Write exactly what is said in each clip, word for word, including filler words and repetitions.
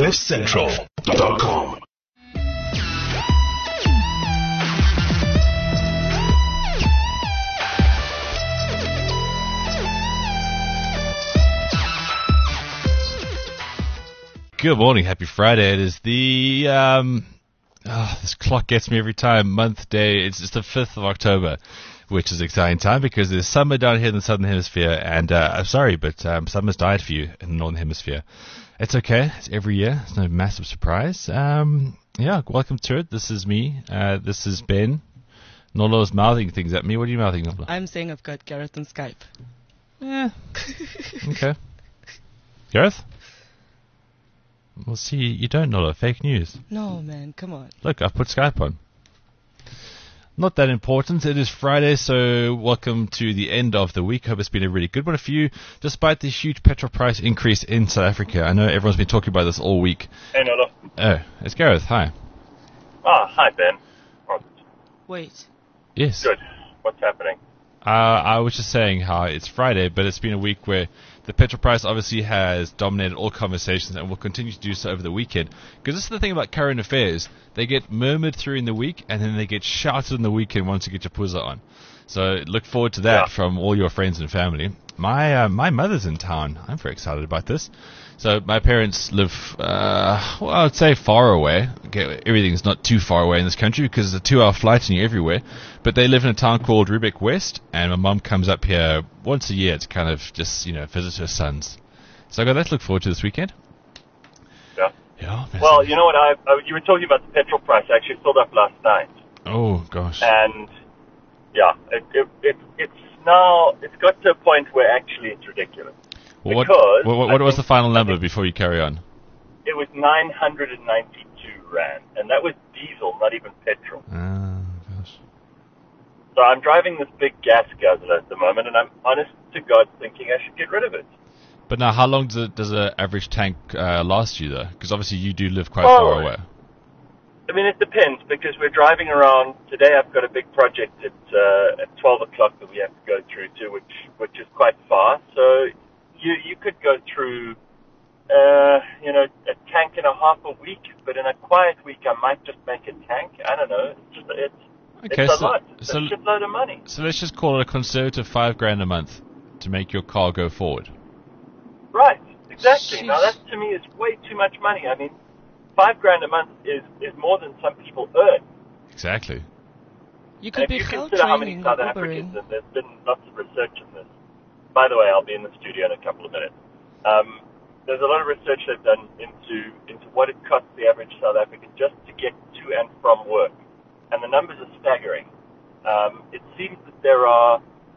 cliff central dot com. Good morning, happy Friday. It is the, um, oh, this clock gets me every time, month, day, it's just the fifth of October, which is an exciting time because there's summer down here in the Southern Hemisphere, and uh, I'm sorry, but um, summer's died for you in the Northern Hemisphere. It's okay, it's every year, it's no massive surprise. Um, yeah, welcome to it. This is me, uh, this is Ben. Nolo's mouthing things at me. What are you mouthing, Nola? I'm saying I've got Gareth on Skype. Yeah, okay. Gareth? Well, see, you don't know. Fake news. No, man, come on. Look, I've put Skype on. Not that important. It is Friday, so welcome to the end of the week. Hope it's been a really good one for you, despite the huge petrol price increase in South Africa. I know everyone's been talking about this all week. Hey, Nolo. Oh, it's Gareth. Hi. Ah, hi, Ben. Oh, Wait. Yes. good. What's happening? Uh, I was just saying how it's Friday, but it's been a week where the petrol price obviously has dominated all conversations and will continue to do so over the weekend. Because this is the thing about current affairs. They get murmured through in the week, and then they get shouted in the weekend once you get your puzza on. So look forward to that Yeah. from all your friends and family. My uh, my mother's in town. I'm very excited about this. So my parents live, uh, well, I would say far away. Okay, everything's not too far away in this country because it's a two-hour flight and you're everywhere. But they live in a town called Riebeek West, and my mum comes up here once a year to kind of just, you know, visit her sons. So I got that to look forward to this weekend. Yeah. Yeah. Well, you know what? I, I you were talking about the petrol price. I actually filled up last night, Oh gosh. and yeah, it, it, it it's now it's got to a point where actually it's ridiculous. Well, what, because what, what, I what was think- the final I number think- before you carry on? It was nine hundred ninety-two rand, and that was diesel, not even petrol. Ah, gosh. So I'm driving this big gas guzzler at the moment, and I'm honest to God thinking I should get rid of it. But now, how long does it, does an average tank uh, last you, though? Because obviously you do live quite Oh. far away. I mean, it depends, because we're driving around. Today I've got a big project at, uh, at twelve o'clock that we have to go through to, which which is quite far. So you you could go through, uh, you know, a tank and a half a week, but in a quiet week I might just make a tank. I don't know. It's just it's, Okay, it's a so, lot. It's so, a shitload of money. so let's just call it a conservative five grand a month to make your car go forward. Right, exactly. Now Sheesh. that to me is way too much money. I mean, five grand a month is, is more than some people earn. Exactly. You And could if be you hell consider how many training South or Africans, Ubering. and there's been lots of research in this. By the way, I'll be in the studio in a couple of minutes. Um, there's a lot of research they've done into into what it costs the average South African just to get to and from work, and the numbers are staggering. Um, it seems that there are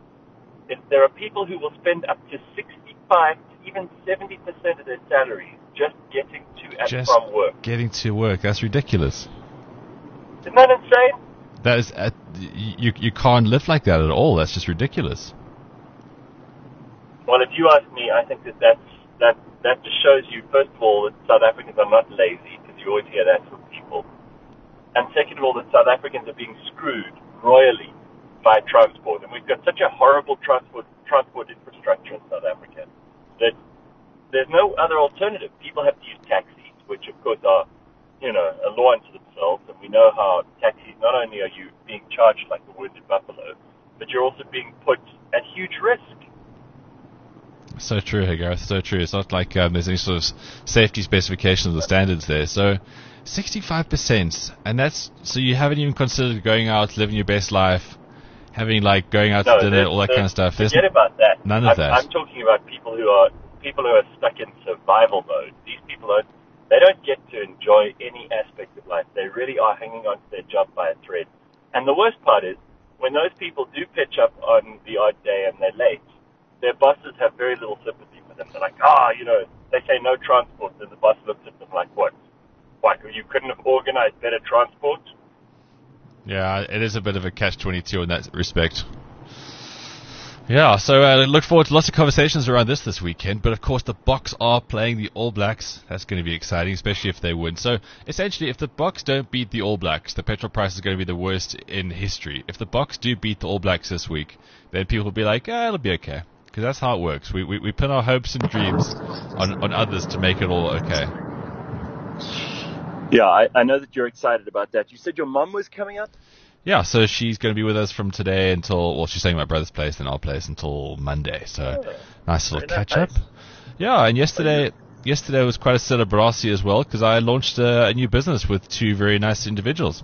if there are people who will spend up to sixty-five to even seventy percent of their salary just getting to and Just from work. getting to work. That's ridiculous. Isn't that insane? That is, uh, you you can't live like that at all. That's just ridiculous. Well, if you ask me, I think that that's, that that just shows you, first of all, that South Africans are not lazy, because you always hear that from people. And second of all, that South Africans are being screwed royally by transport. And we've got such a horrible transport transport infrastructure in South Africa that there's no other alternative. People have to use taxis, which of course are, you know, a law unto themselves. And we know how taxis, not only are you being charged like a wounded buffalo, but you're also being put at huge risk. So true, hey Gareth. So true. It's not like um, there's any sort of safety specifications or standards there. So, sixty-five percent, and that's so you haven't even considered going out, living your best life, having like going out No, to dinner, there's- all that there's- kind of stuff. There's Forget about that. none of I'm, that. I'm talking about people who are people who are stuck in survival mode. These people are they don't get to enjoy any aspect of life. They really are hanging on to their job by a thread. And the worst part is when those people do pitch up on the odd day and they're late, their bosses have very little sympathy for them. They're like, ah, you know, they say no transport, and the boss looks at them like, what? What? You couldn't have organized better transport? Yeah, it is a bit of a catch twenty-two in that respect. Yeah, so uh, look forward to lots of conversations around this this weekend. But of course, the Boks are playing the All Blacks. That's going to be exciting, especially if they win. So essentially, if the Boks don't beat the All Blacks, the petrol price is going to be the worst in history. If the Boks do beat the All Blacks this week, then people will be like, ah, it'll be okay. Because that's how it works. We, we we pin our hopes and dreams on, on others to make it all okay. Yeah, I, I know that you're excited about that. You said your mum was coming up? Yeah, so she's going to be with us from today until, well, she's staying at my brother's place and our place until Monday. So Oh, nice little very catch nice. up. Yeah, and yesterday yesterday was quite a celebrity as well because I launched a, a new business with two very nice individuals.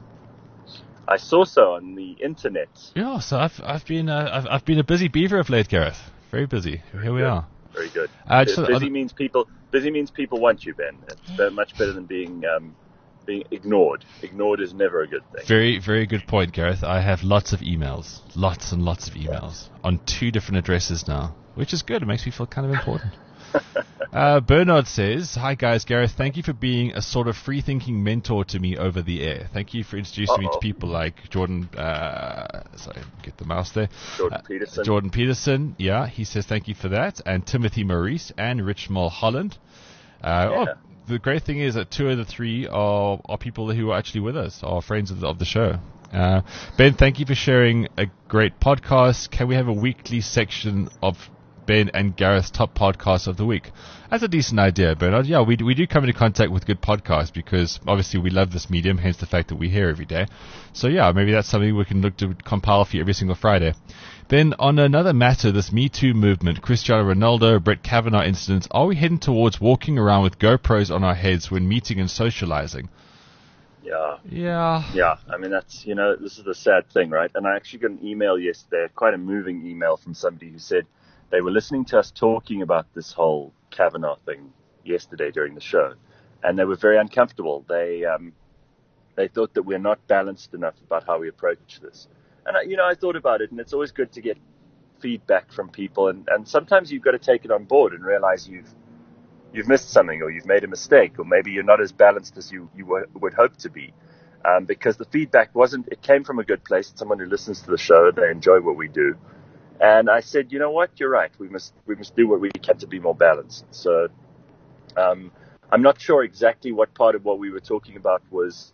I saw so on the internet. Yeah, so I've I've been uh, I've I've been a busy beaver of late, Gareth. Very busy. Here we Good. are. Very good. Uh, just busy on- means people. Busy means people want you, Ben. It's uh, much better than being um, being ignored. Ignored is never a good thing. Very, very good point, Gareth. I have lots of emails, lots and lots of emails on two different addresses now, which is good. It makes me feel kind of important. uh, Bernard says, "Hi guys, Gareth. Thank you for being a sort of free-thinking mentor to me over the air. Thank you for introducing me to Uh-oh. people like Jordan. Uh, sorry, get the mouse there. Jordan Uh, Peterson. Jordan Peterson. Yeah, he says thank you for that, and Timothy Maurice and Rich Mulholland. Uh, Yeah. oh, the great thing is that two of the three are, are people who are actually with us, are friends of the, of the show. Uh, Ben, thank you for sharing a great podcast. Can we have a weekly section of Ben and Gareth's top podcasts of the week? That's a decent idea, Bernard. Yeah, we, we do come into contact with good podcasts because obviously we love this medium, hence the fact that we're here every day. So yeah, maybe that's something we can look to compile for you every single Friday. Then on another matter, this Me Too movement, Cristiano Ronaldo, Brett Kavanaugh incidents, are we heading towards walking around with GoPros on our heads when meeting and socializing? Yeah. Yeah. Yeah, I mean, that's, you know, this is the sad thing, right? And I actually got an email yesterday, quite a moving email from somebody who said they were listening to us talking about this whole Kavanaugh thing yesterday during the show, and they were very uncomfortable. They um, they thought that we're not balanced enough about how we approach this. And, I, you know, I thought about it, and it's always good to get feedback from people, and, and sometimes you've got to take it on board and realize you've you've missed something, or you've made a mistake, or maybe you're not as balanced as you, you w- would hope to be. Um, because the feedback wasn't, it came from a good place. It's someone who listens to the show. They enjoy what we do. And I said, you know what, you're right. We must, we must do what we can to be more balanced. So, um, I'm not sure exactly what part of what we were talking about was,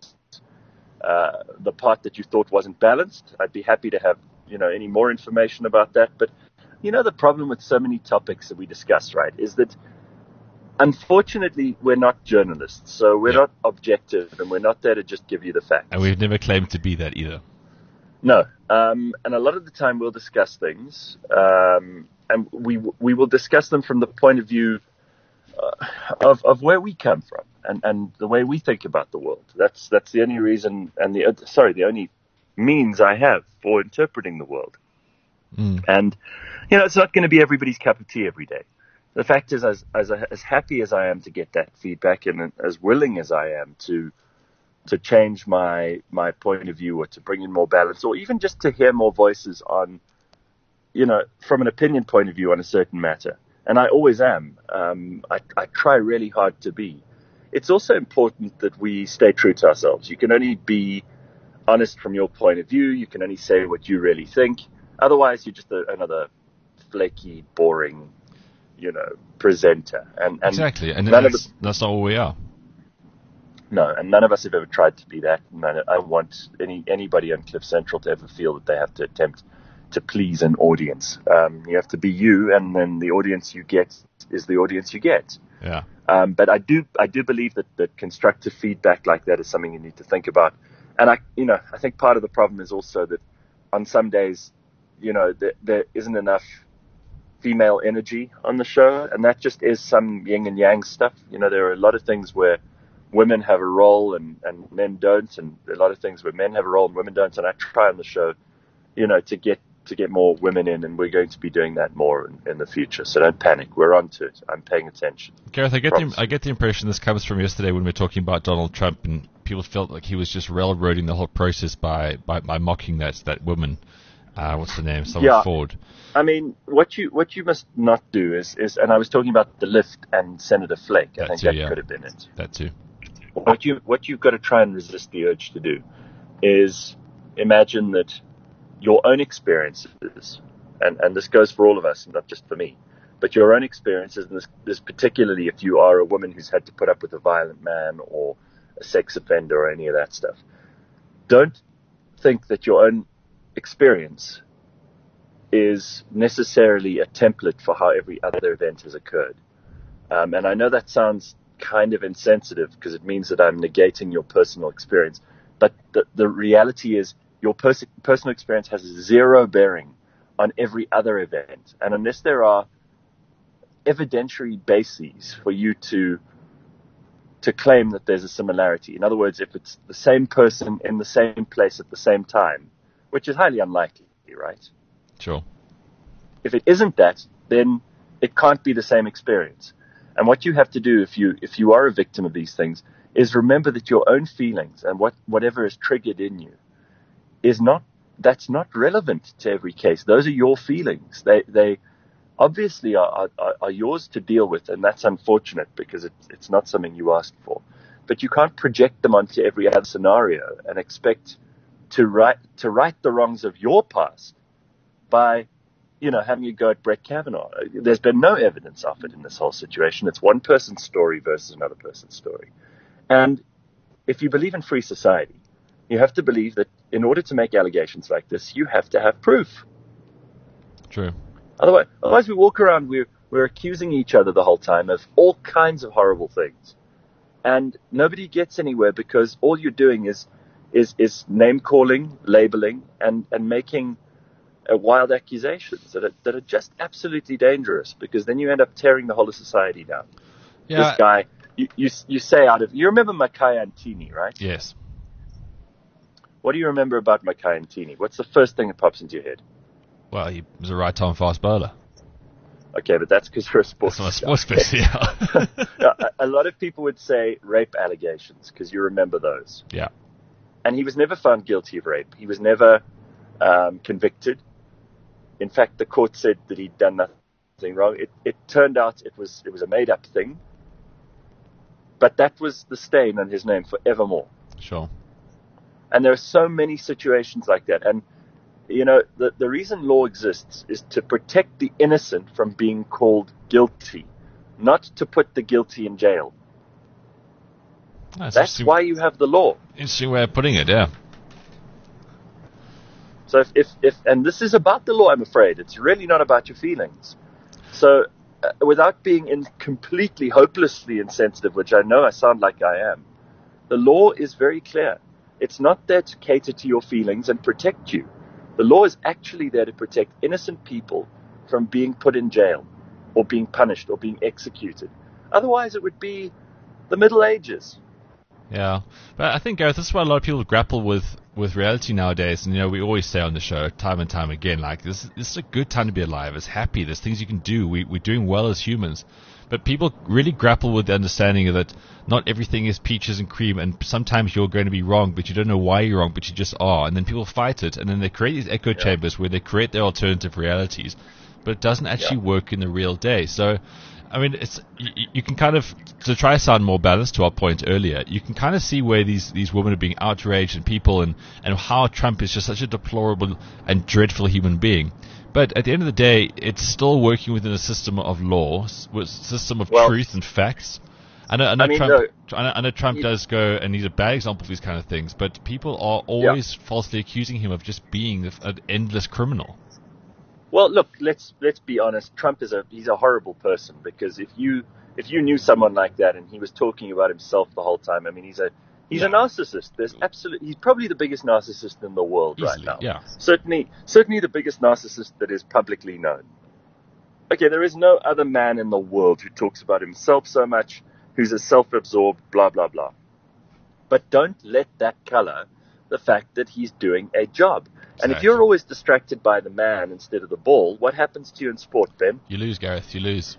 uh, the part that you thought wasn't balanced. I'd be happy to have, you know, any more information about that. But, you know, the problem with so many topics that we discuss, right, is that unfortunately, we're not journalists, so we're Yeah. not objective, and we're not there to just give you the facts. And we've never claimed to be that either. No, um, and a lot of the time we'll discuss things, um, and we we will discuss them from the point of view uh, of of where we come from and, and the way we think about the world. That's that's the only reason, and the uh, sorry, the only means I have for interpreting the world. Mm. And you know, it's not going to be everybody's cup of tea every day. The fact is, as as as happy as I am to get that feedback, and as willing as I am to to change my my point of view, or to bring in more balance, or even just to hear more voices on, you know, from an opinion point of view on a certain matter, and I always am. Um, I, I try really hard to be. It's also important that we stay true to ourselves. You can only be honest from your point of view. You can only say what you really think. Otherwise, you're just a, another flaky, boring, you know, presenter. And, and Exactly, and none of that's, us, that's not all we are. no, and none of us have ever tried to be that. And I, I want any anybody on Cliff Central to ever feel that they have to attempt to please an audience. Um, you have to be you, and then the audience you get is the audience you get. Yeah. Um, but I do, I do believe that, that constructive feedback like that is something you need to think about. And I, you know, I think part of the problem is also that on some days, you know, there, there isn't enough female energy on the show, and that just is some yin and yang stuff. You know, there are a lot of things where women have a role and, and men don't, and a lot of things where men have a role and women don't. And I try on the show, you know, to get to get more women in, and we're going to be doing that more in, in the future. So don't panic. We're on to it. I'm paying attention. Gareth, I get Promise. the I get the impression this comes from yesterday when we were talking about Donald Trump, and people felt like he was just railroading the whole process by, by, by mocking that that woman. Uh, what's the name? Someone Yeah. Ford. I mean, what you what you must not do is, is and I was talking about the lift and Senator Flake. I That think too, that yeah. could have been it. That too. What you what you've got to try and resist the urge to do is imagine that your own experiences, and, and this goes for all of us, not just for me, but your own experiences, and this, this particularly if you are a woman who's had to put up with a violent man or a sex offender or any of that stuff. Don't think that your own experience is necessarily a template for how every other event has occurred. Um, and I know that sounds kind of insensitive because it means that I'm negating your personal experience. But the, the reality is your pers- personal experience has zero bearing on every other event. And unless there are evidentiary bases for you to to claim that there's a similarity, in other words, if it's the same person in the same place at the same time, which is highly unlikely, right? Sure. If it isn't that, then it can't be the same experience. And what you have to do if you if you are a victim of these things is remember that your own feelings and what whatever is triggered in you is not that's not relevant to every case. Those are your feelings. They they obviously are are, are yours to deal with, and that's unfortunate because it's it's not something you asked for. But you can't project them onto every other scenario and expect to right to right the wrongs of your past by, you know, having a go at Brett Kavanaugh. There's been no evidence offered in this whole situation. It's one person's story versus another person's story. And if you believe in free society, you have to believe that in order to make allegations like this, you have to have proof. True. Otherwise, otherwise we walk around, we're, we're accusing each other the whole time of all kinds of horrible things. And nobody gets anywhere because all you're doing is is, is name-calling, labeling, and, and making uh, wild accusations that are, that are just absolutely dangerous because then you end up tearing the whole of society down. Yeah. This guy, you, you, you say out of... You remember Makai Antini, right? Yes. What do you remember about Makai Antini? What's the first thing that pops into your head? Well, he was a right-time fast bowler. Okay, but that's because you're a sports That's my sports person, yeah. a, a lot of people would say rape allegations because you remember those. Yeah. And he was never found guilty of rape. He was never um, convicted. In fact, the court said that he'd done nothing wrong. It, it turned out it was it was a made-up thing. But that was the stain on his name forevermore. Sure. And there are so many situations like that. And, you know, the, the reason law exists is to protect the innocent from being called guilty, not to put the guilty in jail. That's, That's why you have the law. Interesting way of putting it, yeah. So if, if, if and this is about the law, I'm afraid. It's really not about your feelings. So uh, without being in completely, hopelessly insensitive, which I know I sound like I am, the law is very clear. It's not there to cater to your feelings and protect you. The law is actually there to protect innocent people from being put in jail or being punished or being executed. Otherwise, it would be the Middle Ages. Yeah, but I think, Gareth, this is why a lot of people grapple with, with reality nowadays. And, you know, we always say on the show time and time again, like, this, this is a good time to be alive. It's happy. There's things you can do. We, we're doing well as humans. But people really grapple with the understanding that not everything is peaches and cream, and sometimes you're going to be wrong, but you don't know why you're wrong, but you just are. And then people fight it, and then they create these echo yeah. chambers where they create their alternative realities. But it doesn't actually yeah. work in the real day. So, I mean, it's you, you can kind of, to try to sound more balanced to our point earlier, you can kind of see where these, these women are being outraged and people, and, and how Trump is just such a deplorable and dreadful human being. But at the end of the day, it's still working within a system of law, a system of well, truth and facts. I know, I know I mean, Trump, no, I know, I know Trump does go, and he's a bad example of these kind of things, but people are always yeah. falsely accusing him of just being an endless criminal. Well, look, let's let's be honest. Trump is a he's a horrible person, because if you if you knew someone like that and he was talking about himself the whole time, I mean, he's a he's yeah. a narcissist. There's absolutely he's probably the biggest narcissist in the world Easily, right now. Yeah. Certainly, certainly the biggest narcissist that is publicly known. Okay, there is no other man in the world who talks about himself so much, who's a self-absorbed, blah blah blah. But don't let that color the fact that he's doing a job. And Exactly. if you're always distracted by the man instead of the ball, what happens to you in sport, Ben? You lose, Gareth. You lose.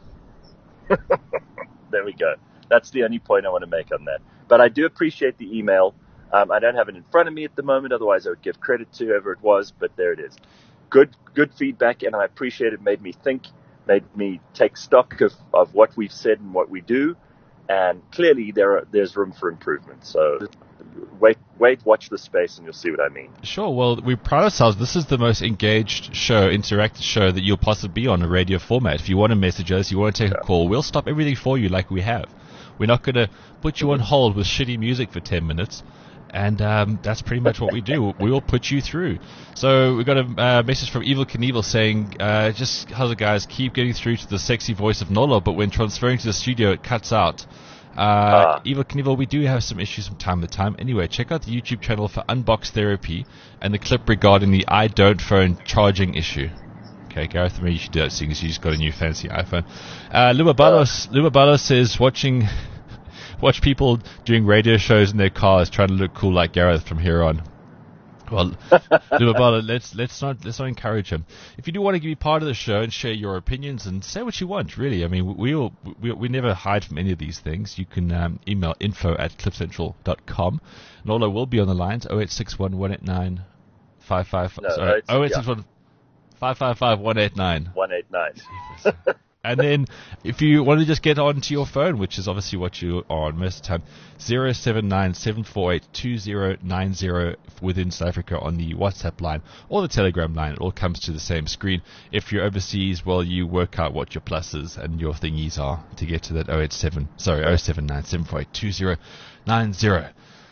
There we go. That's the only point I want to make on that. But I do appreciate the email. Um, I don't have it in front of me at the moment. Otherwise, I would give credit to whoever it was. But there it is. Good good feedback, and I appreciate it. Made me think, made me take stock of, of what we've said and what we do. And clearly, there are, there's room for improvement. So wait, wait, watch the space, and you'll see what I mean. Sure. Well, we pride ourselves. This is the most engaged show, interactive show that you'll possibly be on a radio format. If you want to message us, you want to take yeah. a call, we'll stop everything for you like we have. We're not going to put you on hold with shitty music for ten minutes. And um, that's pretty much what we do. We will put you through. So we got a uh, message from Evil Knievel saying, uh, just how the guys keep getting through to the sexy voice of Nolo, but when transferring to the studio, it cuts out. Uh, Ah. Evil Knievel, we do have some issues from time to time. Anyway, check out the YouTube channel for Unbox Therapy and the clip regarding the I Don't Phone charging issue. Okay, Gareth, maybe you should do that seeing as you just got a new fancy iPhone. Uh, Lumabalos, Lumabalos says watching, watch people doing radio shows in their cars trying to look cool like Gareth from here on. Well, Lumabala, let's let's not let's not encourage him. If you do want to be part of the show and share your opinions and say what you want, really, I mean, we all, we we never hide from any of these things. You can um, email info at cliffcentral dot com. Nola will be on the lines oh eight six one, one eight nine, five five five. No, Sorry, it's- oh eight six one, five five five, one eight nine. one eight nine. And then, if you want to just get onto your phone, which is obviously what you are on most of the time, zero seven nine seven four eight two zero nine zero within South Africa on the WhatsApp line or the Telegram line. It all comes to the same screen. If you're overseas, well, you work out what your pluses and your thingies are to get to that oh eight seven, sorry, oh seven nine seven four eight two zero nine zero.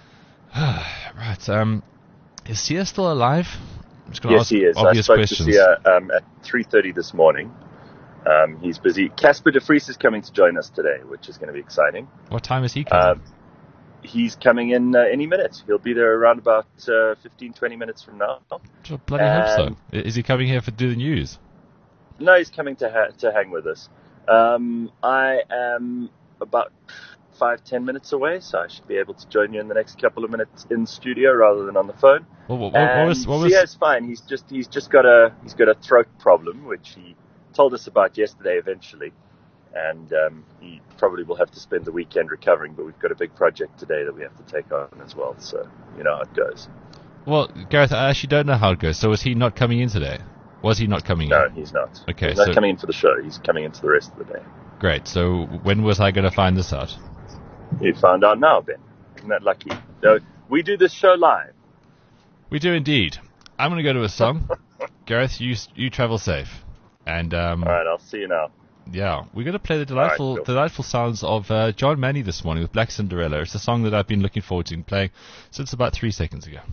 Right, um, is Sia still alive? I'm just going to Yes, ask he is. I obvious spoke questions. to Sia um, at three thirty this morning. Um, he's busy. Casper de Vries is coming to join us today, which is going to be exciting. What time is he coming? Um, he's coming in uh, any minute. He'll be there around about uh, fifteen, twenty minutes from now. I bloody hope so. um, I- Is he coming here for do the news? No, he's coming to ha- to hang with us. Um, I am about five, ten minutes away, so I should be able to join you in the next couple of minutes in studio rather than on the phone. What, what, what, what was? And What was? Sia's fine. He's just he's just got a he's got a throat problem, which he told us about yesterday eventually, and um, he probably will have to spend the weekend recovering, but we've got a big project today that we have to take on as well, so you know how it goes. Well, Gareth, I actually don't know how it goes. So was he not coming in today? Was he not coming No, in? he's not. Okay, He's not so- coming in for the show. He's coming in for the rest of the day. Great. So when was I going to find this out? You found out now, Ben. Isn't that lucky? No, we do this show live. We do indeed. I'm going to go to a song. Gareth, you you travel safe. And um, All right, I'll see you now. yeah, we're going to play the delightful All right, cool. delightful sounds of uh, John Manny this morning with Black Cinderella. It's a song that I've been looking forward to playing since about three seconds ago.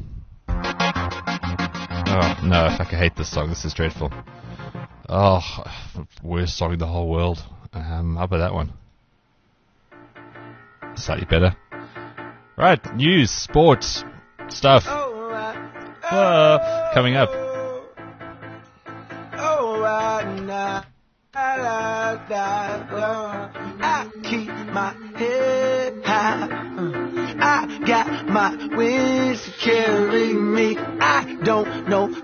Oh, no, I fucking hate this song. This is dreadful. Oh, worst song in the whole world. Um, how about that one? Slightly better. Right, news, sports, stuff. Whoa, coming up. I keep my head high. I got my wings to carry me. I don't know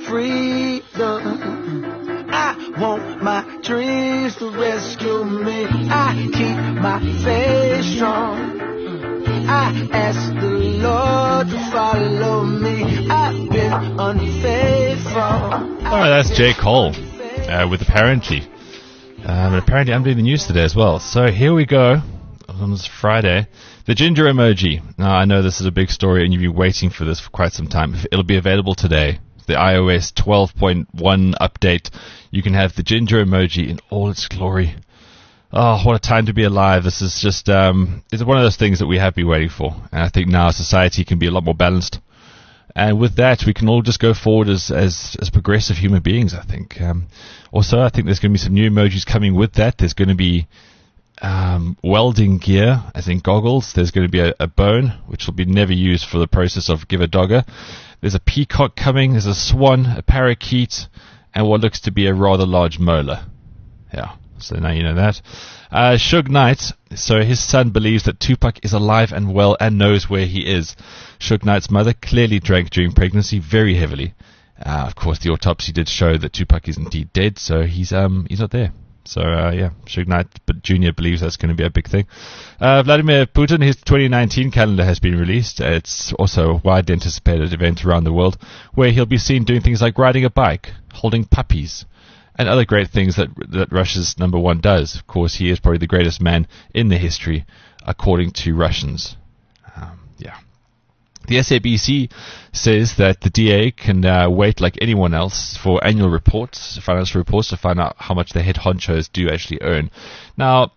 freedom. I want my dreams to rescue me. I keep my faith strong. I ask the Lord to follow me. I've been unfaithful. Oh, that's J. Cole uh, with Apparently. Um, and apparently I'm doing the news today as well. So here we go on this Friday. The ginger emoji. Now, I know this is a big story and you've been waiting for this for quite some time. It'll be available today. The iOS twelve point one update. You can have the ginger emoji in all its glory. Oh, what a time to be alive. This is just, um, it's one of those things that we have been waiting for. And I think now society can be a lot more balanced. And with that, we can all just go forward as, as, as progressive human beings, I think. Um, also, I think there's going to be some new emojis coming with that. There's going to be um, welding gear, as in goggles. There's going to be a, a bone, which will be never used for the process of give a dogger. There's a peacock coming. There's a swan, a parakeet, and what looks to be a rather large molar. Yeah. So now you know that. Uh, Suge Knight, so his son believes that Tupac is alive and well and knows where he is. Suge Knight's mother clearly drank during pregnancy very heavily. Uh, of course, the autopsy did show that Tupac is indeed dead, so he's um he's not there. So uh, yeah, Suge Knight but Junior believes that's going to be a big thing. Uh, Vladimir Putin, his twenty nineteen calendar has been released. It's also a widely anticipated event around the world where he'll be seen doing things like riding a bike, holding puppies, and other great things that that Russia's number one does. Of course, he is probably the greatest man in the history, according to Russians. Um, yeah. The S A B C says that the D A can uh, wait like anyone else for annual reports, financial reports, to find out how much the head honchos do actually earn. Now,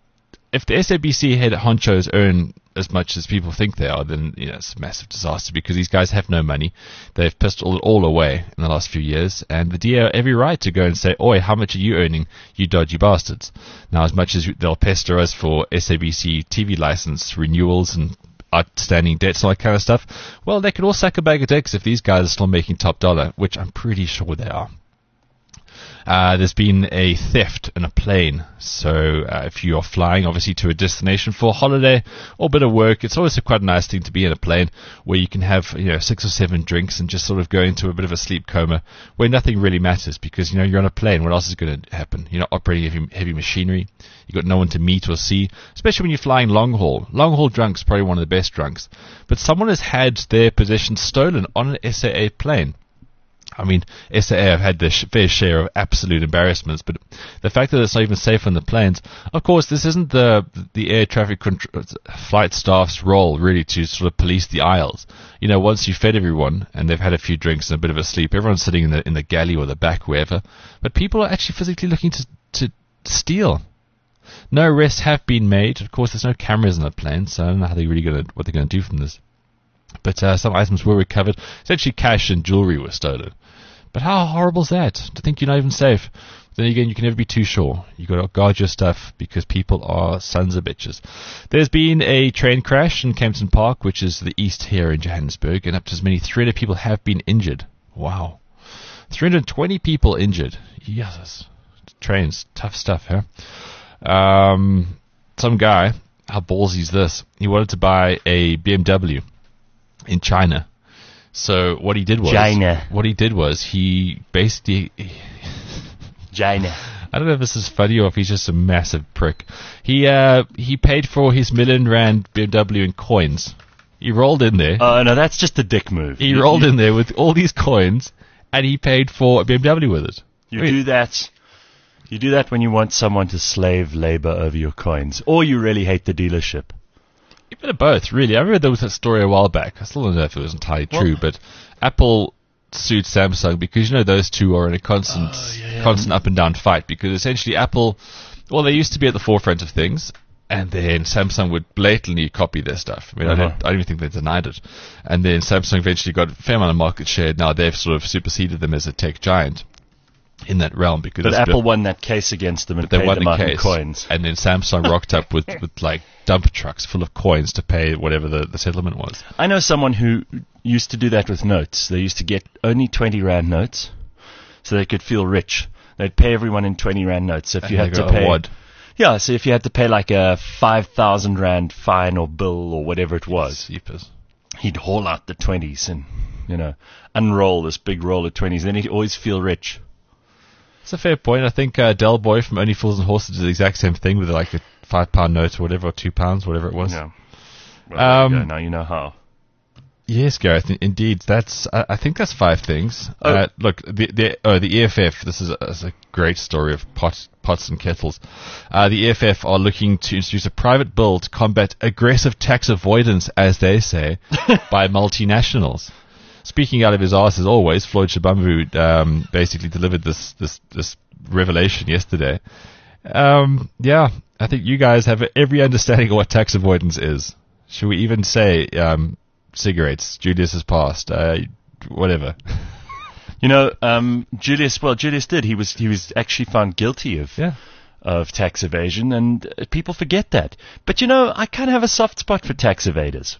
if the S A B C head honchos earn as much as people think they are, then you know, it's a massive disaster because these guys have no money. They've pissed all, all away in the last few years, and the D A have every right to go and say, oi, how much are you earning, you dodgy bastards? Now, as much as they'll pester us for S A B C T V license renewals and outstanding debts and all that kind of stuff, well, they could all suck a bag of dicks if these guys are still making top dollar, which I'm pretty sure they are. Uh, there's been a theft in a plane. So uh, if you are flying, obviously, to a destination for a holiday or a bit of work, it's always a quite nice thing to be in a plane where you can have, you know, six or seven drinks and just sort of go into a bit of a sleep coma where nothing really matters because, you know, you're on a plane. What else is going to happen? You're not operating heavy, heavy machinery. You've got no one to meet or see, especially when you're flying long haul. Long haul drunks, probably one of the best drunks. But someone has had their possessions stolen on an S A A plane. I mean, S A A have had their sh- fair share of absolute embarrassments, but the fact that it's not even safe on the planes, of course, this isn't the the air traffic control, flight staff's role, really, to sort of police the aisles. You know, once you've fed everyone and they've had a few drinks and a bit of a sleep, everyone's sitting in the in the galley or the back, wherever, but people are actually physically looking to, to steal. No arrests have been made. Of course, there's no cameras on the plane, so I don't know how they really gonna, what they're going to do from this. But uh, some items were recovered. Essentially, cash and jewelry were stolen. But how horrible is that? To think you're not even safe. Then again, you can never be too sure. You've got to guard your stuff because people are sons of bitches. There's been a train crash in Kempton Park, which is the east here in Johannesburg, and up to as many three hundred people have been injured. Wow. three hundred twenty people injured. Yes. Trains. Tough stuff, huh? Um, some guy, how ballsy is this? He wanted to buy a B M W in China. So what he did was China. What he did was he basically China. I don't know if this is funny or if he's just a massive prick. He uh he paid for his million rand B M W in coins. He rolled in there. Oh no, that's just a dick move. He you, rolled you, in there with all these coins, and he paid for a B M W with it. You I mean, do that. You do that when you want someone to slave labor over your coins, or you really hate the dealership. A bit of both, really. I remember there was that story a while back. I still don't know if it was entirely Well, true, but Apple sued Samsung because, you know, those two are in a constant, Oh, yeah, yeah. constant up and down fight because essentially Apple, well, they used to be at the forefront of things, and then Samsung would blatantly copy their stuff. I mean, Uh-huh. I, don't, I don't even think they denied it. And then Samsung eventually got a fair amount of market share. Now they've sort of superseded them as a tech giant in that realm because But it's a Apple bit- won that case against them and they paid won them the out in case, coins. and then Samsung rocked up with, with like dump trucks full of coins to pay whatever the, the settlement was. I know someone who used to do that with notes. They used to get only twenty rand notes, so they could feel rich. They'd pay everyone in twenty rand notes. So if And you they had to go, pay, "Oh, what?" yeah, so if you had to pay like a five thousand rand fine or bill or whatever it was, Jeepers. he'd haul out the twenties and you know unroll this big roll of twenties. Then he'd always feel rich. It's a fair point. I think uh, Del Boy from Only Fools and Horses did the exact same thing with like a five pound note or whatever, or two pounds, whatever it was. Yeah. Well, there you Um, go. Now you know how. Yes, Gareth. in- Indeed, that's. I, I think that's five things. Oh. Uh, look, the the oh, the E F F. This is a, is a great story of pot, pots and kettles. Uh, the E F F are looking to introduce a private bill to combat aggressive tax avoidance, as they say, by multinationals. Speaking out of his arse as always, Floyd Shibambu um, basically delivered this this this revelation yesterday. Um, yeah, I think you guys have every understanding of what tax avoidance is. Should we even say um, cigarettes? Julius has passed. Uh, whatever. You know, um, Julius. Well, Julius did. He was he was actually found guilty of Yeah. of tax evasion, and uh, people forget that. But you know, I kind of have a soft spot for tax evaders.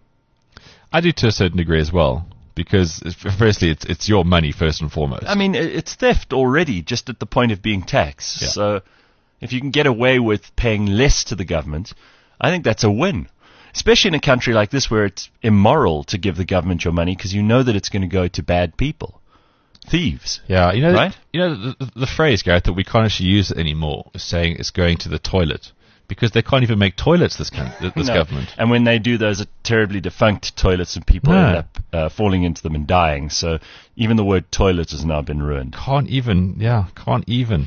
I do to a certain degree as well, because it's- firstly, it's it's your money first and foremost. I mean, i- it's theft already, just at the point of being taxed. Yeah. So, if you can get away with paying less to the government, I think that's a win. Especially in a country like this where it's immoral to give the government your money because you know that it's going to go to bad people, thieves. Yeah, you know, Right? you know the, the, the phrase, Gareth, that we can't actually use it anymore is saying it's going to the toilet, because they can't even make toilets. This coun- this No. government. And when they do, those are terribly defunct toilets, and people No. end up uh, falling into them and dying. So even the word toilet has now been ruined. Can't even. Yeah, can't even.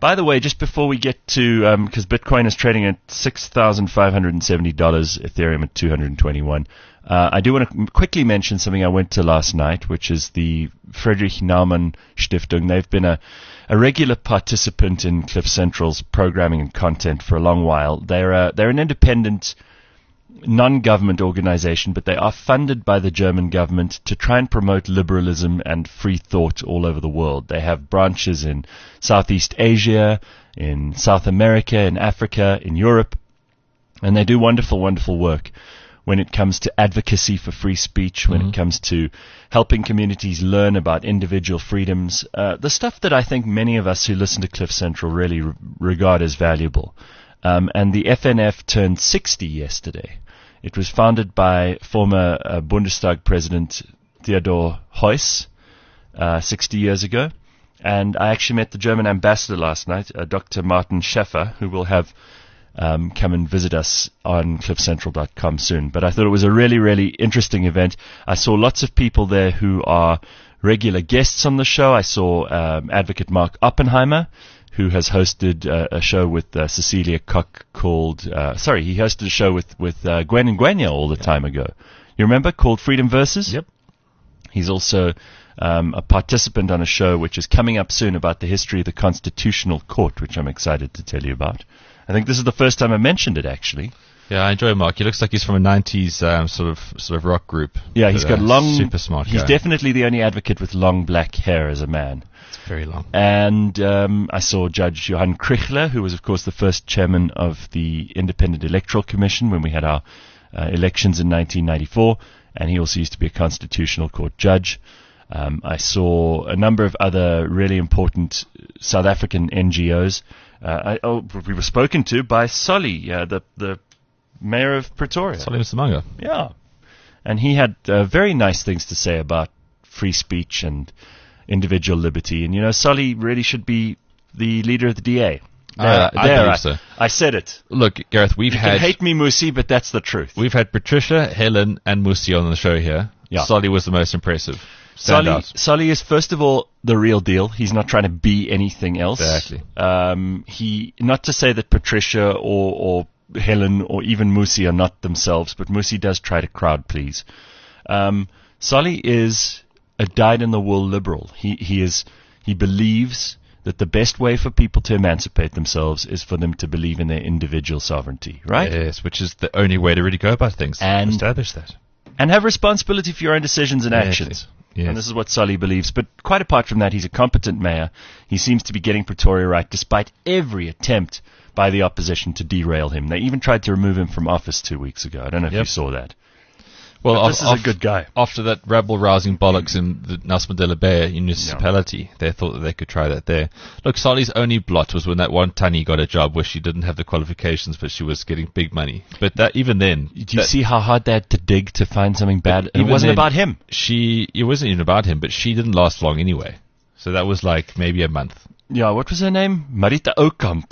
By the way, just before we get to, because um, Bitcoin is trading at six thousand five hundred seventy dollars, Ethereum at two hundred twenty-one dollars, uh, I do want to quickly mention something I went to last night, which is the Friedrich Naumann Stiftung. They've been a, a regular participant in Cliff Central's programming and content for a long while. They're a, they're an independent non-government organization, but they are funded by the German government to try and promote liberalism and free thought all over the world. They have branches in Southeast Asia, in South America, in Africa, in Europe, and they do wonderful, wonderful work when it comes to advocacy for free speech, when mm-hmm. it comes to helping communities learn about individual freedoms, uh, the stuff that I think many of us who listen to Cliff Central really re- regard as valuable. Um, and the F N F turned sixty yesterday. It was founded by former uh, Bundestag President Theodor Heuss uh, sixty years ago. And I actually met the German ambassador last night, uh, Doctor Martin Schäffer, who will have um, come and visit us on cliff central dot com soon. But I thought it was a really, really interesting event. I saw lots of people there who are regular guests on the show. I saw um, Advocate Mark Oppenheimer, who has hosted uh, a show with uh, Cecilia Koch called, uh, sorry, he hosted a show with, with uh, Gwen and Gwenya all the time ago. You remember? Called Freedom Versus? Yep. He's also um, a participant on a show which is coming up soon about the history of the Constitutional Court, which I'm excited to tell you about. I think this is the first time I mentioned it, actually. Yeah, I enjoy Mark. He looks like he's from a nineties um, sort of sort of rock group. Yeah, he's got long, super smart He's guy. definitely the only advocate with long black hair as a man. It's very long. And um, I saw Judge Johann Krichler, who was, of course, the first chairman of the Independent Electoral Commission when we had our uh, elections in nineteen ninety-four, and he also used to be a Constitutional Court judge. Um, I saw a number of other really important South African N G Os. Uh, I, oh, we were spoken to by Solly, uh, the the mayor of Pretoria. Solly Msimanga. Yeah. And he had uh, very nice things to say about free speech and individual liberty. And, you know, Solly really should be the leader of the D A. There, Uh, I there, believe I, so. I said it. Look, Gareth, we've You had can hate me, Musi, but that's the truth. we've had Patricia, Helen, and Musi on the show here. Yeah. Solly was the most impressive. Stand Solly, out. Solly is, first of all, the real deal. He's not trying to be anything else. Exactly. Um, he, not to say that Patricia or, or Helen or even Musi are not themselves, but Musi does try to crowd please. Um, Solly is a dyed-in-the-wool liberal. He, he is, he believes that the best way for people to emancipate themselves is for them to believe in their individual sovereignty, right? Yes, which is the only way to really go about things. And- establish that. And have responsibility for your own decisions and Yes, actions. yes. And this is what Solly believes. But quite apart from that, he's a competent mayor. He seems to be getting Pretoria right, despite every attempt by the opposition to derail him. They even tried to remove him from office two weeks ago. I don't know if Yep. you saw that. Well, But af- this is a af- good guy. After that rabble-rousing bollocks in the Nelson Mandela Bay municipality, they thought that they could try that there. Look, Solly's only blot was when that one Tanny got a job where she didn't have the qualifications, but she was getting big money. But that even then, Do you that- see how hard they had to dig to find something bad? And it even wasn't then, about him. She it wasn't even about him, but she didn't last long anyway. So that was like maybe a month. Yeah, what was her name? Marita Okamp.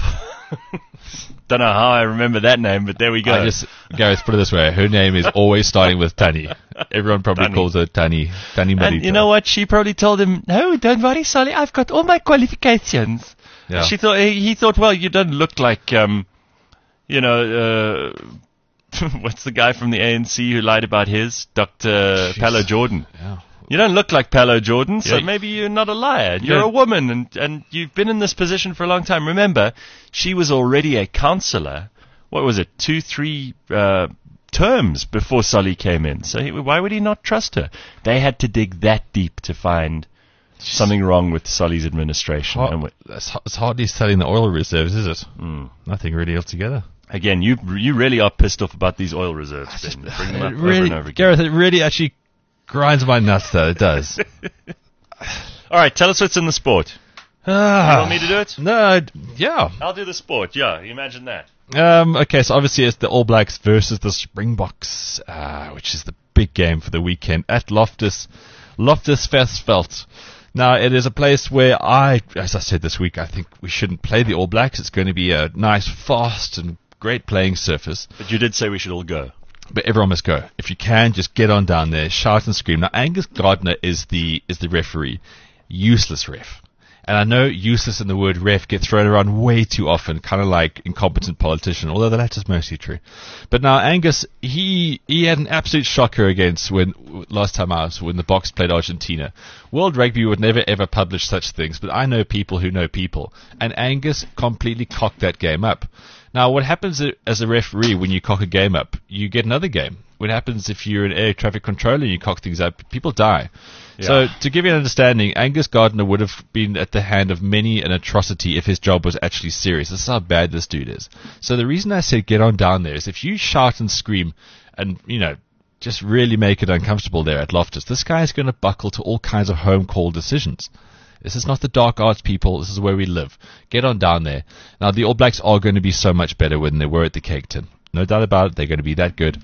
Don't know how I remember that name, but there we go. I just Gareth, put it this way: her name is always starting with Tanny. Everyone probably Tanny. calls her Tanny. Tanny Marita. And you know what? She probably told him, "No, don't worry, Solly. I've got all my qualifications." Yeah. She thought he, he thought, "Well, you don't look like, um, you know, uh, what's the guy from the A N C who lied about his Doctor Jeez. Pallo Jordan? Yeah. You don't look like Pallo Jordan, so Yeah. maybe you're not a liar. You're Yeah. a woman, and and you've been in this position for a long time. Remember, she was already a councillor. What was it? Two, three uh, terms before Solly came in. So he, why would he not trust her? They had to dig that deep to find something wrong with Solly's administration. Har- And we- that's, har- it's hardly selling the oil reserves, is it? Mm. Nothing really altogether. Again, you you really are pissed off about these oil reserves. Ben. Bring them up It over really, and over again. Gareth, it really actually grinds my nuts, though. It does. All right, tell us what's in the sport. You ah, want me to do it? No, d- yeah. I'll do the sport. Yeah, imagine that. Um, okay, so obviously it's the All Blacks versus the Springboks, uh, which is the big game for the weekend at Loftus, Loftus Versfeld. Now, it is a place where I, as I said this week, I think we shouldn't play the All Blacks. It's going to be a nice, fast, and great playing surface. But you did say we should all go. But everyone must go. If you can, just get on down there, shout and scream. Now, Angus Gardner is the is the referee. Useless ref. And I know useless and the word ref get thrown around way too often, kind of like incompetent politician, although the latter's mostly true. But now Angus, he he had an absolute shocker against when last time out when the Box played Argentina. World Rugby would never ever publish such things, but I know people who know people, and Angus completely cocked that game up. Now, what happens as a referee when you cock a game up? You get another game. What happens if you're an air traffic controller and you cock things up? People die. Yeah. So, to give you an understanding, Angus Gardner would have been at the hand of many an atrocity if his job was actually serious. This is how bad this dude is. So, the reason I said get on down there is if you shout and scream and, you know, just really make it uncomfortable there at Loftus, this guy is going to buckle to all kinds of home call decisions. This is not the dark arts, people. This is where we live. Get on down there. Now, the All Blacks are going to be so much better than they were at the Cake Tin. No doubt about it. They're going to be that good.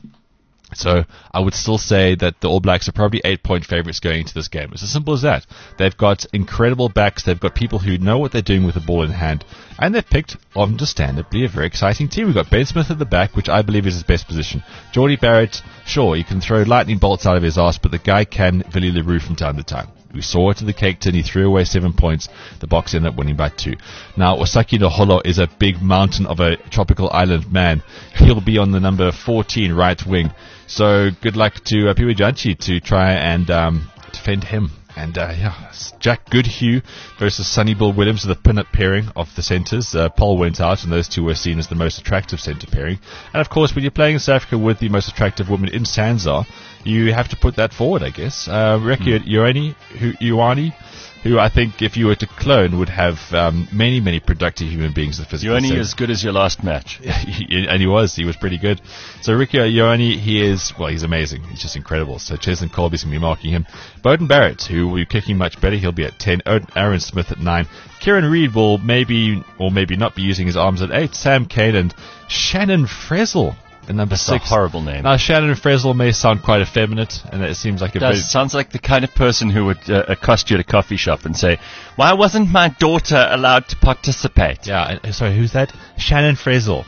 So I would still say that the All Blacks are probably eight-point favorites going into this game. It's as simple as that. They've got incredible backs. They've got people who know what they're doing with the ball in hand. And they've picked, understandably, a very exciting team. We've got Ben Smith at the back, which I believe is his best position. Geordie Barrett, sure, he can throw lightning bolts out of his arse, but the guy can Willie le Roux from time to time. We saw it to the Cake Tin. He threw away seven points. The Box ended up winning by two. Now, Osaki Noholo is a big mountain of a tropical island man. He'll be on the number fourteen right wing. So good luck to uh, Piwe Janchi to try and um, defend him. And uh, yeah, Jack Goodhue versus Sonny Bill Williams, the pin-up pairing of the centres. Uh, Paul went out, and those two were seen as the most attractive centre pairing. And of course, when you're playing in South Africa with the most attractive woman in Sanzar, you have to put that forward, I guess. Uh, Reki mm. Ioane, who, Ioane, who I think if you were to clone would have um, many, many productive human beings. The physical Ioane as good as your last match. And he was. He was pretty good. So Ricky Ioane, he is, well, he's amazing. He's just incredible. So Cheslin Colby's going to be marking him. Bowden Barrett, who will be kicking much better. He'll be at ten. Aaron Smith at nine. Kieran Reid will maybe, or maybe not be using his arms at eight. Sam Kane and Shannon Frizzle. And number That's six. a horrible name. Now, Shannon Frizzle may sound quite effeminate, and it seems like a Does, bit... sounds like the kind of person who would uh, accost you at a coffee shop and say, "Why wasn't my daughter allowed to participate?" Yeah, uh, sorry, who's that? Shannon Frizzle.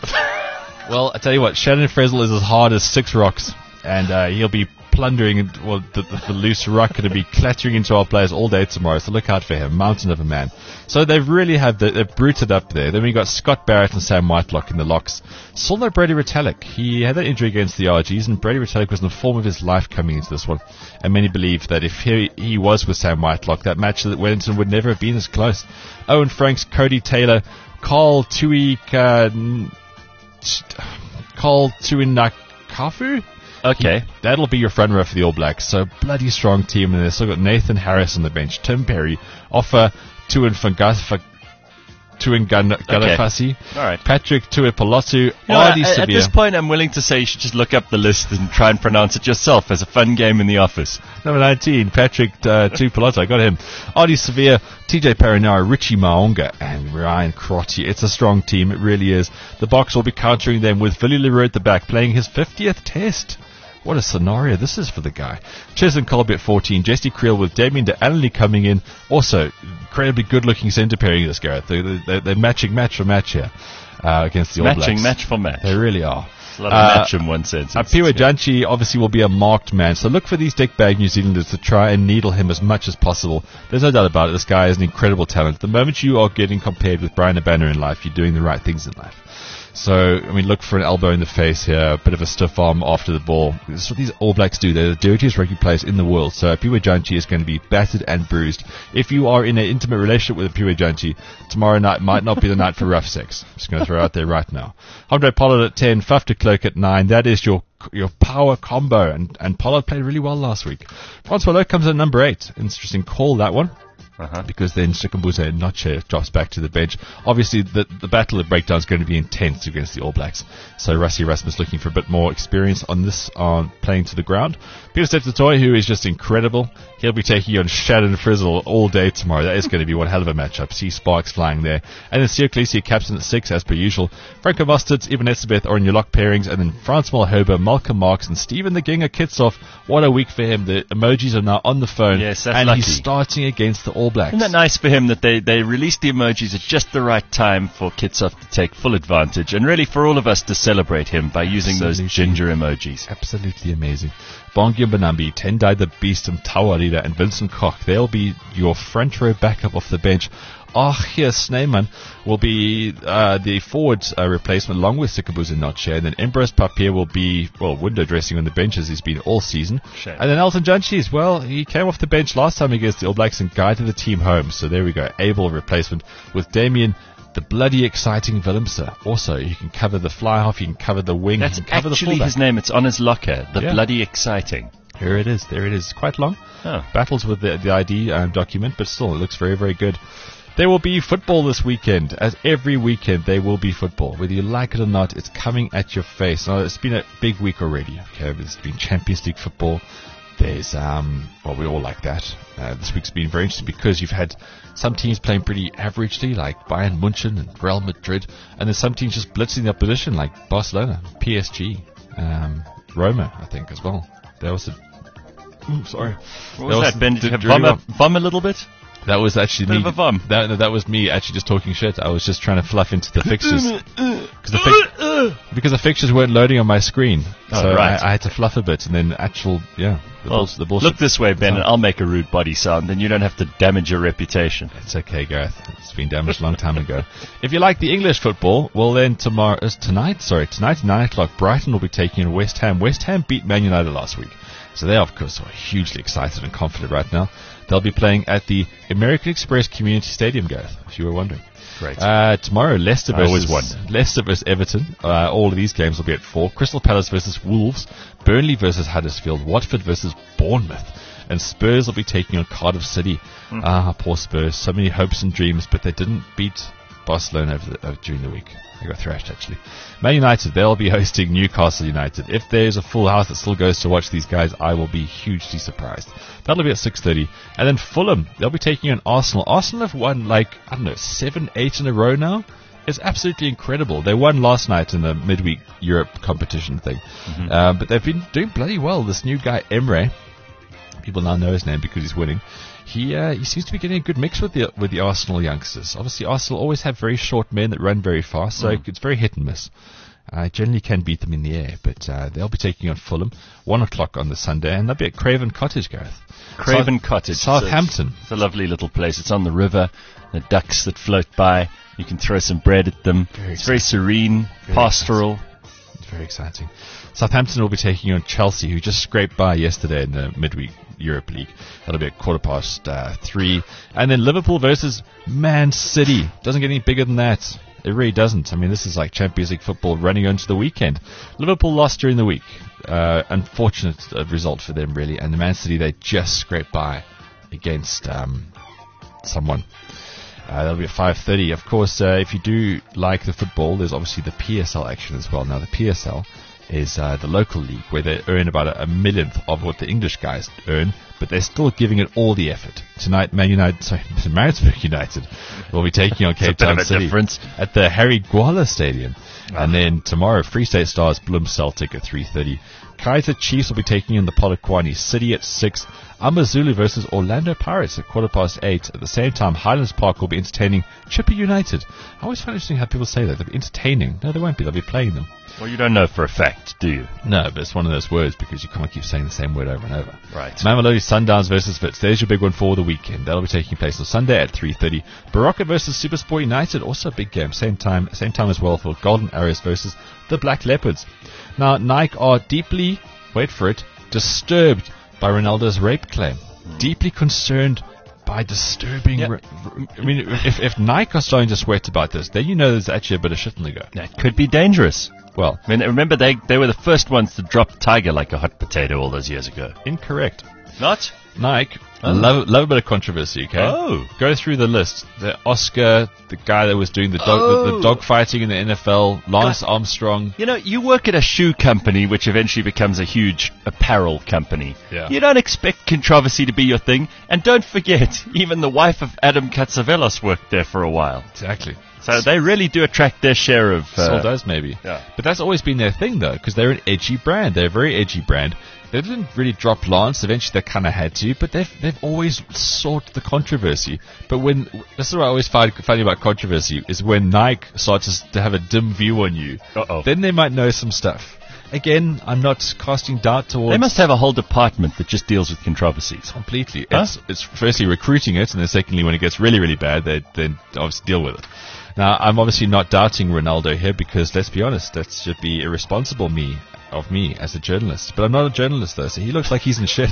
Well, I tell you what, Shannon Frizzle is as hard as six rocks, and uh, he'll be plundering, well, the, the, the loose rock going to be clattering into our players all day tomorrow, so look out for him. Mountain of a man. So they really have, the, they've bruted up there. Then we got Scott Barrett and Sam Whitelock in the locks. Saw no Brady Retallick. He had that injury against the R Gs, and Brady Retallick was in the form of his life coming into this one. And many believe that if he, he was with Sam Whitelock, that match at Wellington would never have been as close. Owen Franks, Cody Taylor, Carl Tuika, Carl Tuinakafu? Okay. He, that'll be your front row for the All Blacks. So, bloody strong team. And they've still got Nathan Harris on the bench, Tim Perry, Offa Tuinfangafa, Tuinganafasi, okay. All right. Patrick Tuipolotu, You know, Artie at, Sevilla. at this point, I'm willing to say you should just look up the list and try and pronounce it yourself as a fun game in the office. Number nineteen, Patrick uh, Tuipolotu. I got him. Artie Sevilla, T J Perenara, Richie Maonga, and Ryan Crotty. It's a strong team. It really is. The Box will be countering them with Willie le Roux at the back, playing his fiftieth test. What a scenario this is for the guy. Cheslin Colby at fourteen. Jesse Creel with Damien de Allenly coming in. Also, incredibly good-looking centre pairing this, Gareth. They're, they're, they're matching match for match here uh, against the All Blacks. Matching match for match. They really are. It's a lot of uh, match in one sense. Uh, Piwe Janchi obviously will be a marked man. So look for these dickbag New Zealanders to try and needle him as much as possible. There's no doubt about it. This guy is an incredible talent. The moment you are getting compared with Brian Abana in life, you're doing the right things in life. So, I mean, look for an elbow in the face here, a bit of a stiff arm after the ball. This is what these All Blacks do. They're the dirtiest rugby players in the world. So, Piwe Janchi is going to be battered and bruised. If you are in an intimate relationship with a Piwe Janchi, tomorrow night might not be the night for rough sex. I'm just going to throw it out there right now. Andre Pollard at ten, Faf de Klerk at nine. That is your your power combo. And, and Pollard played really well last week. Francois Lowe comes at number eight. Interesting call, that one. Uh-huh. Because then Shikambuze Noche drops back to the bench. Obviously, the the battle of breakdown is going to be intense against the All Blacks. So Rassie Erasmus looking for a bit more experience on this, on playing to the ground. Peter Steptoe, who is just incredible. He'll be taking on Shannon Frizzle all day tomorrow. That is going to be one hell of a matchup. See sparks flying there. And then Sio Khaleesi, captain at six, as per usual. Franco Mustard, Ivan Etzebeth are in your lock pairings. And then Frans Malherbe, Malcolm Marks, and Stephen the Ginger Kitsoff. What a week for him. The emojis are now on the phone. Yes, that's and lucky. He's starting against the All Blacks. Isn't that nice for him that they, they released the emojis at just the right time for Kitsoff to take full advantage, and really for all of us to celebrate him by using Absolutely. those ginger emojis. Absolutely amazing. Bongi Banambi, Tendai the Beast, and Tawarida, and Vincent Koch. They'll be your front row backup off the bench. Achia Sneeman will be uh, the forward uh, replacement along with Sikabuza Noche. And then Ambrose Papier will be, well, window dressing on the bench as he's been all season. Shame. And then Elton Jantjies, well, he came off the bench last time against the All Blacks and guided the team home. So there we go. Able replacement with Damien, the bloody exciting Willemse. Also, you can cover the fly half, you can cover the wing, That's you can cover the actually fullback. his name. It's on his locker. The Yeah. bloody exciting. Here it is. There it is. Quite long. Oh. Battles with the, the I D um, document, but still, it looks very, very good. There will be football this weekend. As every weekend, there will be football. Whether you like it or not, it's coming at your face. Now, it's been a big week already. Okay, there's been Champions League football. There's, um, well, we all like that. Uh, this week's been very interesting because you've had some teams playing pretty averagely, like Bayern München and Real Madrid, and then some teams just blitzing the opposition, like Barcelona, P S G, um, Roma, I think, as well. That was a Ooh, sorry. What That was was- that, Ben? Did you did have really vom, a, well. vom a little bit? That was actually Bit me. of a bum. That, no, that was me actually just talking shit. I was just trying to fluff into the fixtures. Cause the fix- because the fixtures weren't loading on my screen. Oh, so right. I, I had to fluff a bit and then actual, yeah, the, Well, bulls, the bullshit. look this way, Ben, and I'll make a rude body sound, then you don't have to damage your reputation. It's okay, Gareth. It's been damaged a long time ago. If you like the English football, well then tomorrow, is tonight, sorry, tonight at nine o'clock, Brighton will be taking on West Ham. West Ham beat Man United last week. So they, of course, are hugely excited and confident right now. They'll be playing at the American Express Community Stadium, Gareth, if you were wondering. Great. Uh, tomorrow, Leicester I always versus wonder. Leicester versus Everton. Uh, all of these games will be at four. Crystal Palace versus Wolves. Burnley versus Huddersfield. Watford versus Bournemouth. And Spurs will be taking on Cardiff City. Mm. Ah, poor Spurs. So many hopes and dreams, but they didn't beat Barcelona over the, over, during the week. They got thrashed, actually. Man United, they'll be hosting Newcastle United. If there's a full house that still goes to watch these guys, I will be hugely surprised. That'll be at six thirty. And then Fulham, they'll be taking on Arsenal. Arsenal have won, like, I don't know, seven, eight in a row now. It's absolutely incredible. They won last night in the midweek Europe competition thing. Mm-hmm. Uh, but they've been doing bloody well. This new guy, Emre, people now know his name because he's winning. He uh, he seems to be getting a good mix with the with the Arsenal youngsters. Obviously, Arsenal always have very short men that run very fast, so Mm. it's very hit and miss. I generally can beat them in the air, but uh, they'll be taking on Fulham, one o'clock on the Sunday, and they'll be at Craven Cottage, Gareth. Craven South- Cottage. Southampton. It's a, it's a lovely little place. It's on the river. The ducks that float by. You can throw some bread at them. Very it's very serene, Very pastoral. It's very exciting. Southampton will be taking on Chelsea, who just scraped by yesterday in the midweek Europe League. That'll be at quarter past uh, three. And then Liverpool versus Man City. Doesn't get any bigger than that. It really doesn't. I mean, this is like Champions League football running into the weekend. Liverpool lost during the week. Uh, unfortunate uh, result for them, really. And the Man City, they just scraped by against um, someone. Uh, that'll be at five thirty. Of course, uh, if you do like the football, there's obviously the P S L action as well. Now, the P S L is uh, the local league where they earn about a, a millionth of what the English guys earn, but they're still giving it all the effort. Tonight, Man United, sorry, Maritzburg United will be taking on Cape It's a bit Town of a City difference. at the Harry Gwala Stadium. And then tomorrow, Free State Stars, Bloom Celtic at three thirty. Kaiser Chiefs will be taking in the Polokwane City at six. Amazulu versus Orlando Pirates at quarter past eight. At the same time, Highlands Park will be entertaining Chipper United. I always find it interesting how people say that. They'll be entertaining. No, they won't be. They'll be playing them. Well, you don't know for a fact, do you? No, but it's one of those words because you can't keep saying the same word over and over. Right. Mamelodi Sundowns versus Wits. There's your big one for the weekend. That'll be taking place on Sunday at three thirty. Baraka versus Supersport United. Also a big game. Same time, same time as well for Golden Arrows versus the Black Leopards. Now, Nike are deeply, wait for it, disturbed by Ronaldo's rape claim. Deeply concerned by disturbing. Yep. Ra- r- I mean, if, if Nike are starting to sweat about this, then you know there's actually a bit of shit in the go. That could be dangerous. Well, I mean, remember, they, they were the first ones to drop Tiger like a hot potato all those years ago. incorrect. Not? Nike, Oh. love, love a bit of controversy, okay? Oh. Go through the list. The Oscar, the guy that was doing the dog, Oh. the, the dog fighting in the N F L, Lance Armstrong. You know, you work at a shoe company, which eventually becomes a huge apparel company. Yeah. You don't expect controversy to be your thing. And don't forget, even the wife of Adam Katsavelos worked there for a while. Exactly. So they really do attract their share of... Uh, Still does, maybe. yeah. But that's always been their thing, though, because they're an edgy brand. They're a very edgy brand. They didn't really drop Lance. Eventually, they kind of had to, but they've they've always sought the controversy. But when this is what I always find funny about controversy is when Nike starts to have a dim view on you. Uh-oh. Then they might know some stuff. again, I'm not casting doubt towards... They must have a whole department that just deals with controversies. Completely. Huh? It's, it's firstly recruiting it, and then secondly, when it gets really, really bad, they then obviously deal with it. Now, I'm obviously not doubting Ronaldo here because, let's be honest, that should be irresponsible me of me as a journalist. But I'm not a journalist, though, so he looks like he's in shit.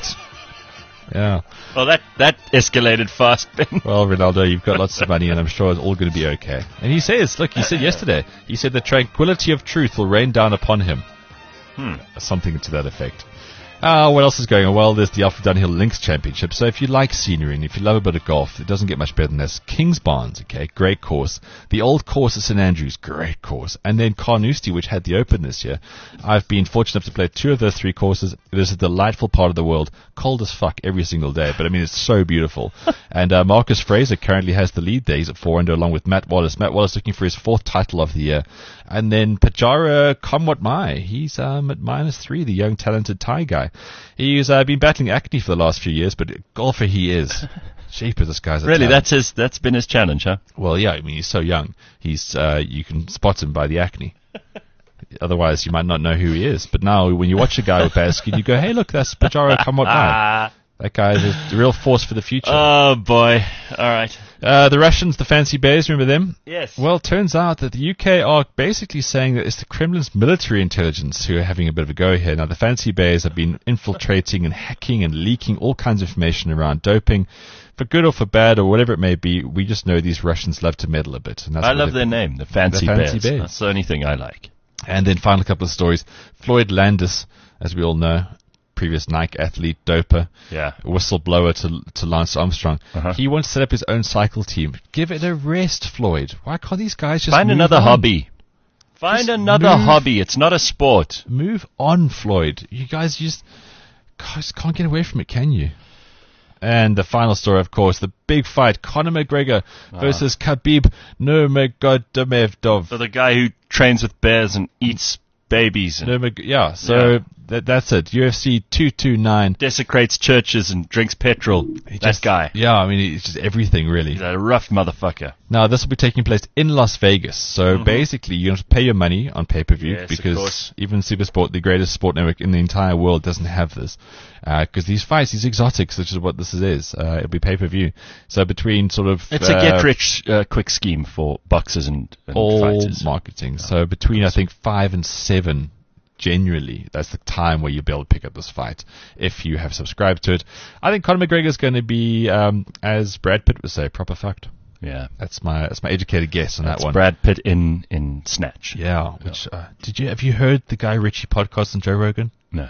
Yeah. Well, that, that escalated fast, Ben. Well, Ronaldo, you've got lots of money, and I'm sure it's all going to be okay. And he says, look, he said yesterday, he said the tranquility of truth will rain down upon him. Hmm. Something to that effect. Uh, what else is going on? Well, there's the Alfred Dunhill Links Championship. So if you like scenery and if you love a bit of golf, it doesn't get much better than this. Kingsbarns, okay, great course. The old course at St Andrews, great course. And then Carnoustie, which had the Open this year. I've been fortunate enough to play two of those three courses. It is a delightful part of the world. Cold as fuck every single day, but I mean, it's so beautiful. And uh, Marcus Fraser currently has the lead there. He's at four under along with Matt Wallace. Matt Wallace looking for his fourth title of the year. And then Pajara Kamwat Mai. He's um, at minus three, the young talented Thai guy. He's uh, been battling acne for the last few years, but golfer he is. Shape of this guy's a Really, talent. that's his. That's been his challenge, huh? Well, yeah, I mean, he's so young. He's uh, you can spot him by the acne. Otherwise, you might not know who he is. But now, when you watch a guy with bad skin, you go, hey, look, that's Pajara Kamwat Mai. That guy is a real force for the future. Oh, boy. All right. Uh, the Russians, the Fancy Bears, remember them? Yes. Well, turns out that the U K are basically saying that it's the Kremlin's military intelligence who are having a bit of a go here. Now, the Fancy Bears have been infiltrating and hacking and leaking all kinds of information around doping. For good or for bad or whatever it may be, we just know these Russians love to meddle a bit. And that's I what love they've their been- name, the Fancy, The Fancy Bears. Bears. That's the only thing I like. And then final couple of stories. Floyd Landis, as we all know, previous Nike athlete, doper, Yeah. whistleblower to to Lance Armstrong. Uh-huh. He wants to set up his own cycle team. Give it a rest, Floyd. Why can't these guys just Find move another on? hobby. Find Just another move. hobby. It's not a sport. Move on, Floyd. You guys just, guys can't get away from it, can you? And the final story, of course, the big fight: Conor McGregor versus Khabib Nurmagomedov. So the guy who trains with bears and eats babies and Nurmag- yeah, so Yeah. That, that's it. U F C two twenty-nine. desecrates churches and drinks petrol. He that just- guy. Yeah, I mean, it's just everything, really. He's a rough motherfucker. Now, this will be taking place in Las Vegas. So basically, you have to pay your money on pay-per-view Yes, of because course. even SuperSport, the greatest sport network in the entire world, doesn't have this. Because these fights, these exotics, which is what this is, uh, it'll be pay-per-view. So between sort of... It's uh, a get-rich-quick scheme for boxers and, and all fighters. marketing. So between, I think, five and seven, genuinely, that's the time where you'll be able to pick up this fight if you have subscribed to it. I think Conor McGregor is going to be, um, as Brad Pitt would say, proper fucked. Yeah. That's my that's my educated guess on That's that one. Brad Pitt in, in Snatch. Yeah. Which uh, did you have you heard the Guy Ritchie podcast on Joe Rogan? No.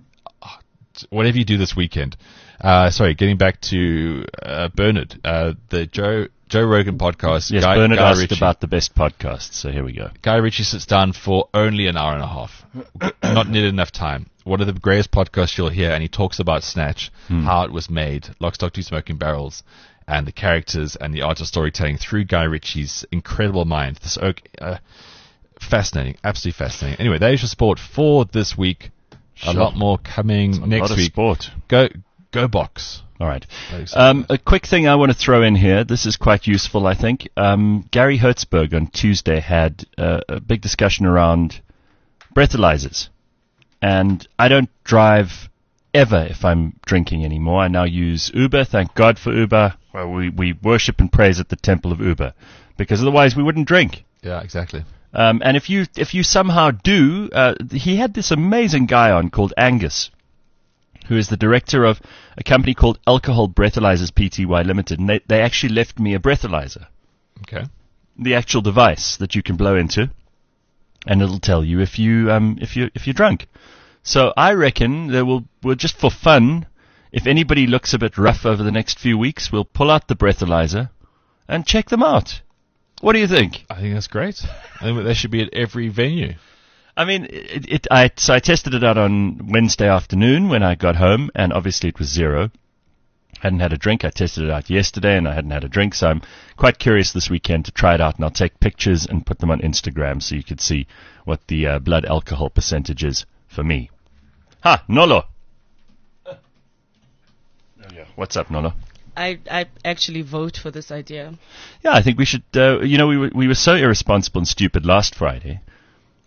Whatever you do this weekend. Uh, sorry, getting back to uh, Bernard, uh, the Joe Joe Rogan podcast. Yes, Guy, Bernard Guy asked Ritchie. about the best podcasts, so here we go. Guy Ritchie sits down for only an hour and a half. Not nearly enough time. One of the greatest podcasts you'll hear, and he talks about Snatch, how it was made, Lock, Stock, Two Smoking Barrels, and the characters and the art of storytelling through Guy Ritchie's incredible mind. This oak, uh, fascinating, absolutely fascinating. Anyway, that is your sport for this week. A Sure. lot more coming A next lot of week. sport. Go, go box. All right. Very excited. Um, a quick thing I want to throw in here. This is quite useful, I think. Um, Gary Hertzberg on Tuesday had uh, a big discussion around breathalyzers. And I don't drive ever if I'm drinking anymore. I now use Uber. Thank God for Uber. Well, we, we worship and praise at the temple of Uber. Because otherwise we wouldn't drink. Yeah, exactly. Um, and if you if you somehow do, uh, he had this amazing guy on called Angus, who is the director of a company called Alcohol Breathalyzers Pty Limited, and they, they actually left me a breathalyzer, Okay. the actual device that you can blow into, and it'll tell you if you um if you if you're drunk. So I reckon that we'll we'll just for fun, if anybody looks a bit rough over the next few weeks, we'll pull out the breathalyzer and check them out. What do you think? I think that's great. I think they should be at every venue. I mean, it, it, I, so I tested it out on Wednesday afternoon when I got home, and obviously it was zero. Hadn't had a drink. I tested it out yesterday, and I hadn't had a drink, so I'm quite curious this weekend to try it out, and I'll take pictures and put them on Instagram so you could see what the uh, blood alcohol percentage is for me. Ha, Nolo! Oh, yeah. What's up, Nolo? I, I actually vote for this idea. Yeah, I think we should, uh, you know, we were, we were so irresponsible and stupid last Friday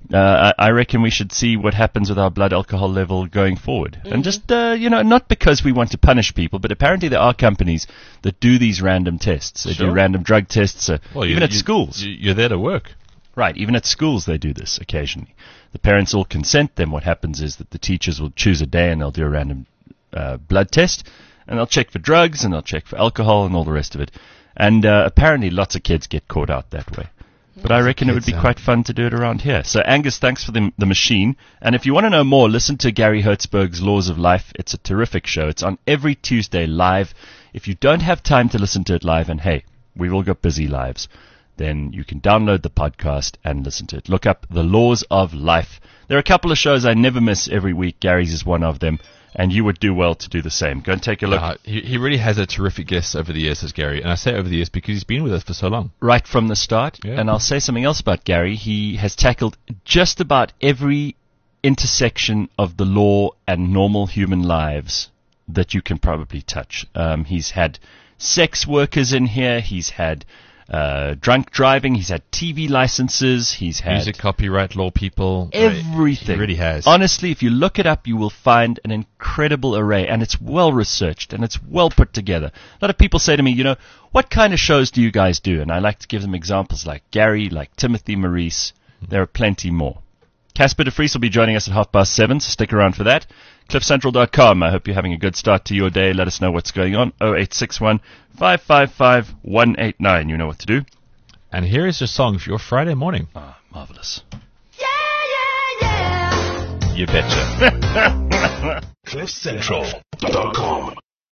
Uh, I I reckon we should see what happens with our blood alcohol level going forward. Mm-hmm. And just, uh, you know, not because we want to punish people, but apparently there are companies that do these random tests. They Sure. do random drug tests, uh, Well, even you, at you- schools. you- You're there to work. Right, even at schools they do this occasionally. The parents all consent. Then what happens is that the teachers will choose a day and they'll do a random uh, blood test, and they'll check for drugs and they'll check for alcohol and all the rest of it. And uh, apparently lots of kids get caught out that way. But I reckon it would be kids, huh? quite fun to do it around here. So Angus, thanks for the, the machine. And if you want to know more, listen to Gary Hertzberg's Laws of Life. It's a terrific show. It's on every Tuesday live. If you don't have time to listen to it live, and hey, we've all got busy lives, then you can download the podcast and listen to it. Look up The Laws of Life. There are a couple of shows I never miss every week. Gary's is one of them. And you would do well to do the same. Go and take a look. Uh, he, he really has a terrific guest over the years, says Gary. And I say over the years because he's been with us for so long. Right from the start. Yeah. And I'll say something else about Gary. He has tackled just about every intersection of the law and normal human lives that you can probably touch. Um, he's had sex workers in here. He's had uh, drunk driving. He's had T V licenses. He's had Music copyright law people. everything. He really has. Honestly, if you look it up, you will find an incredible array, and it's well researched and it's well put together. A lot of people say to me, you know, what kind of shows do you guys do? And I like to give them examples like Gary, like Timothy Maurice. There are plenty more. Casper de Vries will be joining us at half past seven, so stick around for that. cliff central dot com. I hope you're having a good start to your day. Let us know what's going on. oh eight six one, five five five, one eight nine. You know what to do. And here is your song for your Friday morning. Ah, marvelous. Yeah, yeah, yeah. You betcha. cliff central dot com